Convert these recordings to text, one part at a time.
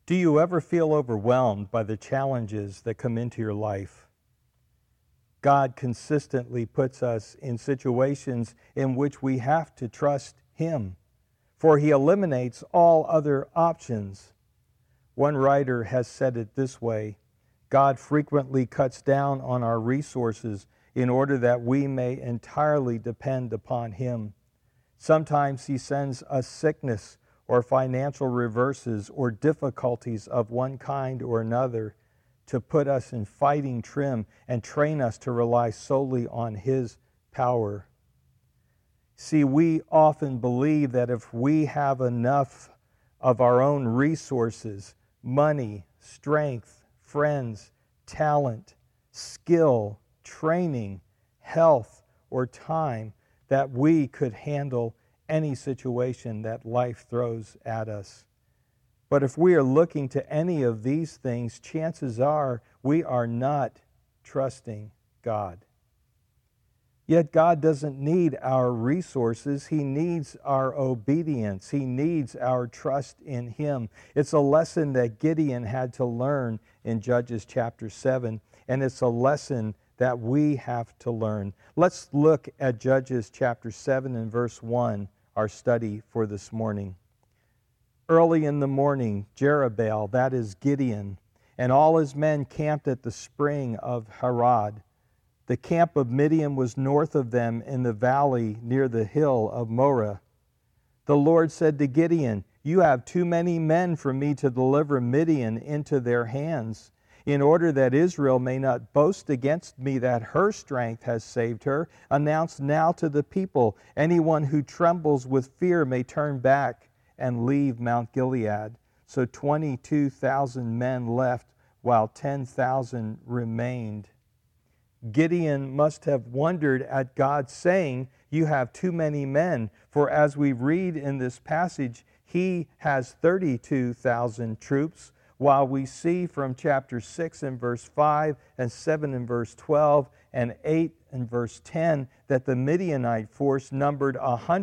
Do you ever feel overwhelmed by the challenges that come into your life? God consistently puts us in situations in which we have to trust Him, for He eliminates all other options. One writer has said it this way: God frequently cuts down on our resources in order that we may entirely depend upon Him. Sometimes He sends us sickness or financial reverses or difficulties of one kind or another to put us in fighting trim and train us to rely solely on His power. See, we often believe that if we have enough of our own resources, money, strength, friends, talent, skill, training, health, or time, that we could handle any situation that life throws at us. But if we are looking to any of these things, chances are we are not trusting God. Yet God doesn't need our resources. He needs our obedience. He needs our trust in Him. It's a lesson that Gideon had to learn in Judges chapter 7, and it's a lesson that we have to learn. Let's look at Judges chapter 7 and verse 1, our study for this morning. Early in the morning, Jerubbaal, that is Gideon, and all his men camped at the spring of Harod. The camp of Midian was north of them in the valley near the hill of Moreh. The Lord said to Gideon, "You have too many men for me to deliver Midian into their hands. In order that Israel may not boast against me that her strength has saved her, announce now to the people, anyone who trembles with fear may turn back and leave Mount Gilead." So 22,000 men left, while 10,000 remained. Gideon must have wondered at God saying, "You have too many men," for as we read in this passage, he has 32,000 troops, while we see from chapter 6 and verse 5 and 7 and verse 12 and 8 and verse 10 that the Midianite force numbered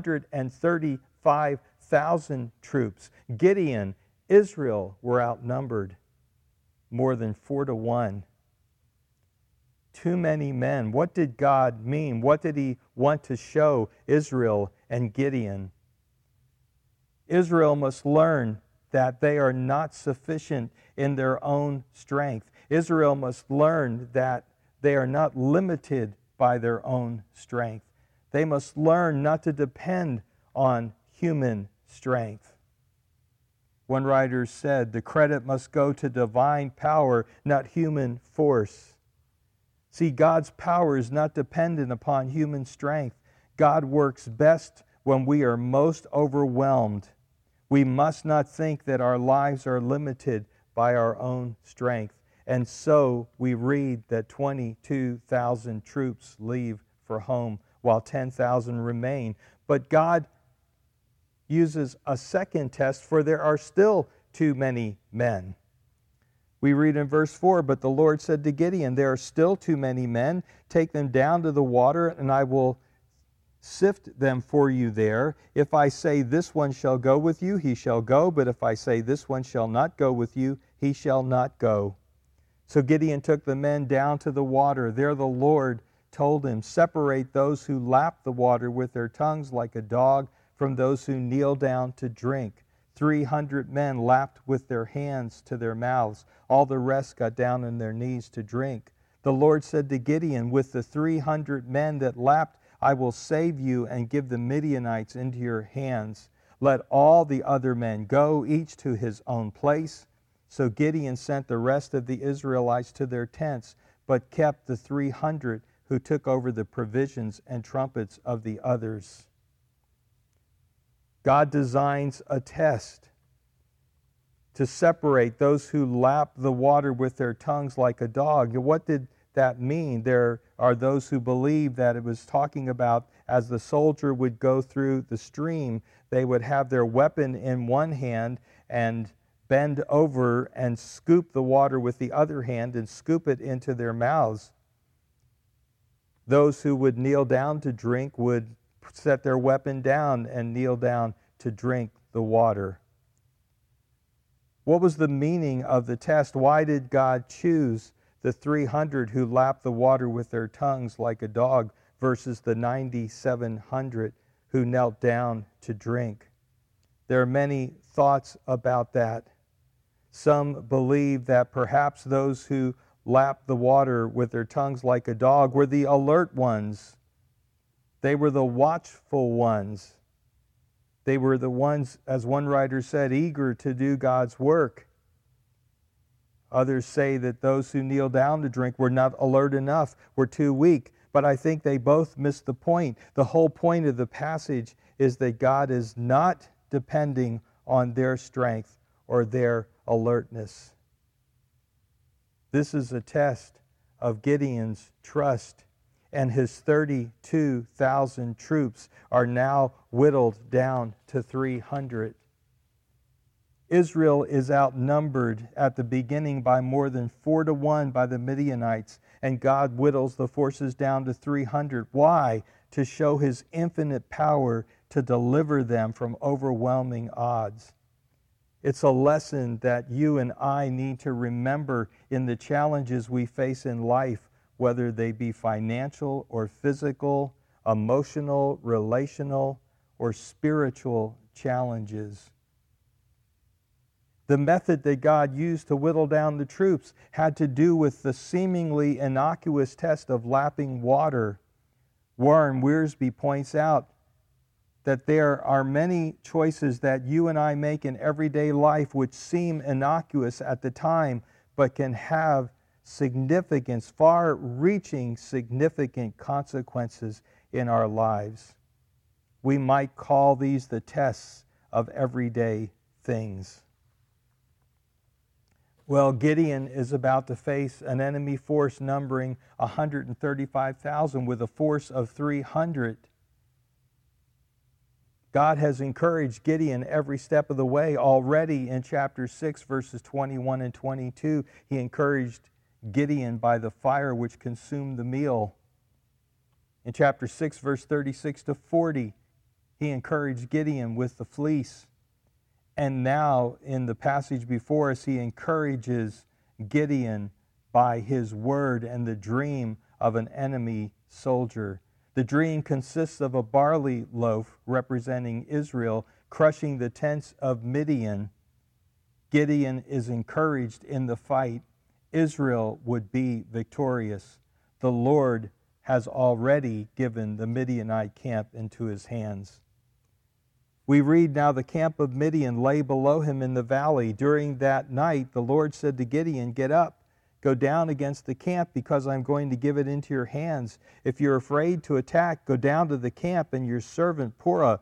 135,000 troops. Gideon, Israel were outnumbered more than 4-1. Too many men. What did God mean? What did He want to show Israel and Gideon? Israel must learn that they are not sufficient in their own strength. Israel must learn that they are not limited by their own strength. They must learn not to depend on human strength. One writer said, "The credit must go to divine power, not human force." See, God's power is not dependent upon human strength. God works best when we are most overwhelmed. We must not think that our lives are limited by our own strength. And so we read that 22,000 troops leave for home while 10,000 remain. But God uses a second test, for there are still too many men. We read in verse 4, "But the Lord said to Gideon, there are still too many men. Take them down to the water, and I will sift them for you there. If I say this one shall go with you, he shall go. But if I say this one shall not go with you, he shall not go." So Gideon took the men down to the water. There the Lord told him, "Separate those who lap the water with their tongues like a dog from those who kneel down to drink." 300 men lapped with their hands to their mouths. All the rest got down on their knees to drink. The Lord said to Gideon, "With the 300 men that lapped, I will save you and give the Midianites into your hands. Let all the other men go, each to his own place." So Gideon sent the rest of the Israelites to their tents, but kept the 300 who took over the provisions and trumpets of the others. God designs a test to separate those who lap the water with their tongues like a dog. What did that mean? There are those who believe that it was talking about as the soldier would go through the stream, they would have their weapon in one hand and bend over and scoop the water with the other hand and scoop it into their mouths. Those who would kneel down to drink would set their weapon down and kneel down to drink the water. What was the meaning of the test? Why did God choose the 300 who lapped the water with their tongues like a dog versus the 9,700 who knelt down to drink? There are many thoughts about that. Some believe that perhaps those who lapped the water with their tongues like a dog were the alert ones. They were the watchful ones. They were the ones, as one writer said, eager to do God's work. Others say that those who kneel down to drink were not alert enough, were too weak. But I think they both missed the point. The whole point of the passage is that God is not depending on their strength or their alertness. This is a test of Gideon's trust, and his 32,000 troops are now whittled down to 300. Israel is outnumbered at the beginning by more than 4-1 by the Midianites, and God whittles the forces down to 300. Why? To show his infinite power to deliver them from overwhelming odds. It's a lesson that you and I need to remember in the challenges we face in life, whether they be financial or physical, emotional, relational, or spiritual challenges. The method that God used to whittle down the troops had to do with the seemingly innocuous test of lapping water. Warren Wiersbe points out that there are many choices that you and I make in everyday life which seem innocuous at the time, but can have significance, far-reaching significant consequences in our lives. We might call these the tests of everyday things. Well, Gideon is about to face an enemy force numbering 135,000 with a force of 300. God has encouraged Gideon every step of the way. Already in chapter 6, verses 21 and 22, he encouraged Gideon by the fire which consumed the meal. In chapter 6, verse 36 to 40, he encouraged Gideon with the fleece. And now, in the passage before us, he encourages Gideon by his word and the dream of an enemy soldier. The dream consists of a barley loaf representing Israel crushing the tents of Midian. Gideon is encouraged in the fight. Israel would be victorious. The Lord has already given the Midianite camp into his hands. We read, now the camp of Midian lay below him in the valley. During that night, the Lord said to Gideon, get up, go down against the camp, because I'm going to give it into your hands. If you're afraid to attack, go down to the camp and with your servant Purah,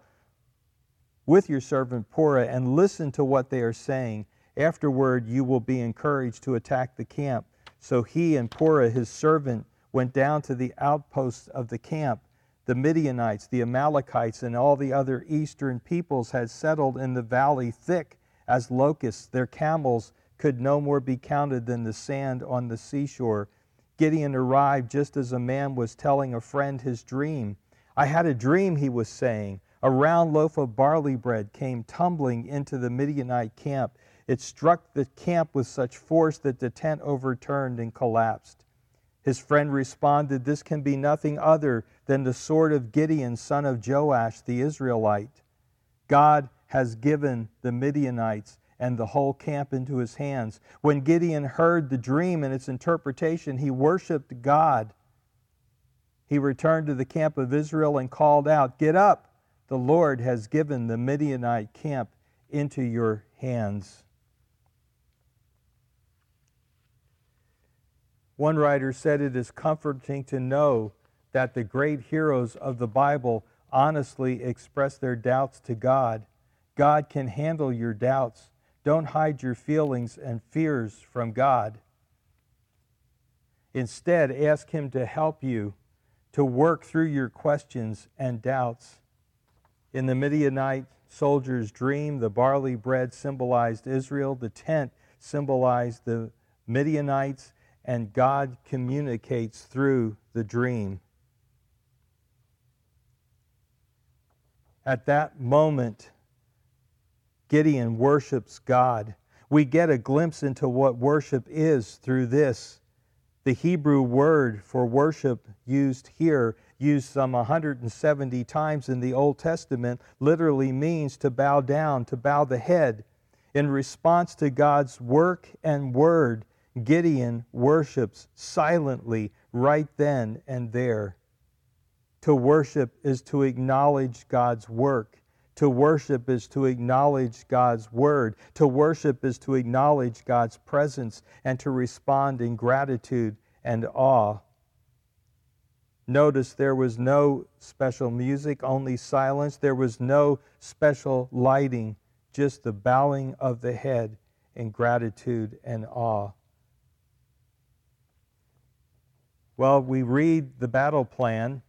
and listen to what they are saying. Afterward, you will be encouraged to attack the camp. So he and Purah, his servant, went down to the outposts of the camp. The Midianites, the Amalekites, and all the other eastern peoples had settled in the valley thick as locusts. Their camels could no more be counted than the sand on the seashore. Gideon arrived just as a man was telling a friend his dream. I had a dream, he was saying. A round loaf of barley bread came tumbling into the Midianite camp. It struck the camp with such force that the tent overturned and collapsed. His friend responded, this can be nothing other than the sword of Gideon, son of Joash, the Israelite. God has given the Midianites and the whole camp into his hands. When Gideon heard the dream and its interpretation, he worshiped God. He returned to the camp of Israel and called out, get up, the Lord has given the Midianite camp into your hands. One writer said it is comforting to know that the great heroes of the Bible honestly express their doubts to God. God can handle your doubts. Don't hide your feelings and fears from God. Instead, ask Him to help you to work through your questions and doubts. In the Midianite soldier's dream, the barley bread symbolized Israel, the tent symbolized the Midianites, and God communicates through the dream. At that moment, Gideon worships God. We get a glimpse into what worship is through this. The Hebrew word for worship used here, used some 170 times in the Old Testament, literally means to bow down, to bow the head. In response to God's work and word, Gideon worships silently right then and there. To worship is to acknowledge God's work. To worship is to acknowledge God's word. To worship is to acknowledge God's presence and to respond in gratitude and awe. Notice there was no special music, only silence. There was no special lighting, just the bowing of the head in gratitude and awe. Well, we read the battle plan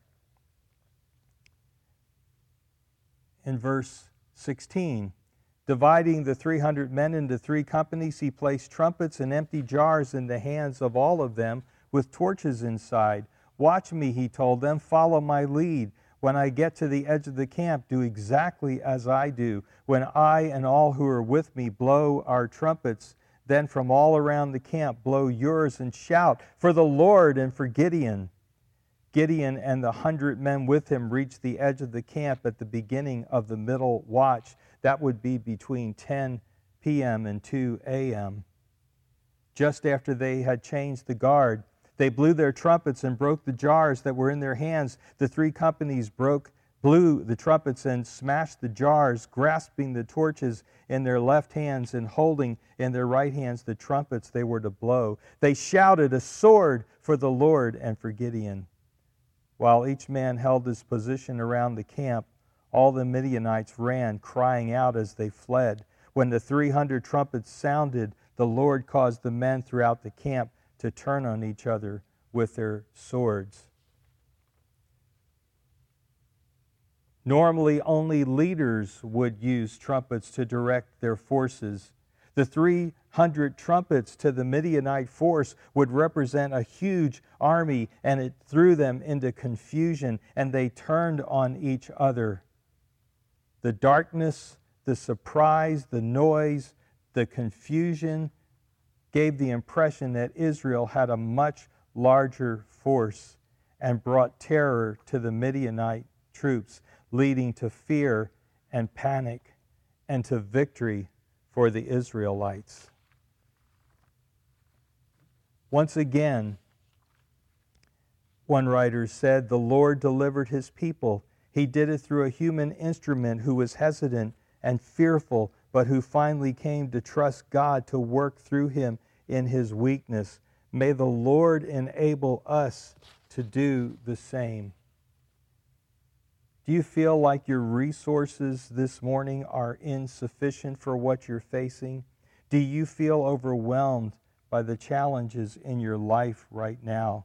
in verse 16. Dividing the 300 men into 3 companies, he placed trumpets and empty jars in the hands of all of them with torches inside. Watch me, he told them, follow my lead. When I get to the edge of the camp, do exactly as I do. When I and all who are with me blow our trumpets, then from all around the camp blow yours and shout for the Lord and for Gideon. Gideon and the 100 men with him reached the edge of the camp at the beginning of the middle watch. That would be between 10 p.m. and 2 a.m. Just after they had changed the guard, they blew their trumpets and broke the jars that were in their hands. The 3 companies blew the trumpets and smashed the jars, grasping the torches in their left hands and holding in their right hands the trumpets they were to blow. They shouted, a sword for the Lord and for Gideon. While each man held his position around the camp, all the Midianites ran, crying out as they fled. When the 300 trumpets sounded, the Lord caused the men throughout the camp to turn on each other with their swords. Normally, only leaders would use trumpets to direct their forces. The 300 trumpets to the Midianite force would represent a huge army, and it threw them into confusion, and they turned on each other. The darkness, the surprise, the noise, the confusion gave the impression that Israel had a much larger force and brought terror to the Midianite troops, leading to fear and panic and to victory for the Israelites. Once again, one writer said, the Lord delivered his people. He did it through a human instrument who was hesitant and fearful, but who finally came to trust God to work through him in his weakness. May the Lord enable us to do the same. Do you feel like your resources this morning are insufficient for what you're facing? Do you feel overwhelmed by the challenges in your life right now?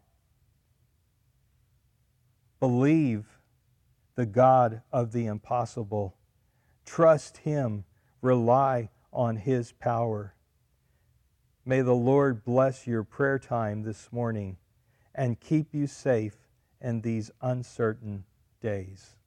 Believe the God of the impossible. Trust him. Rely on his power. May the Lord bless your prayer time this morning and keep you safe in these uncertain days.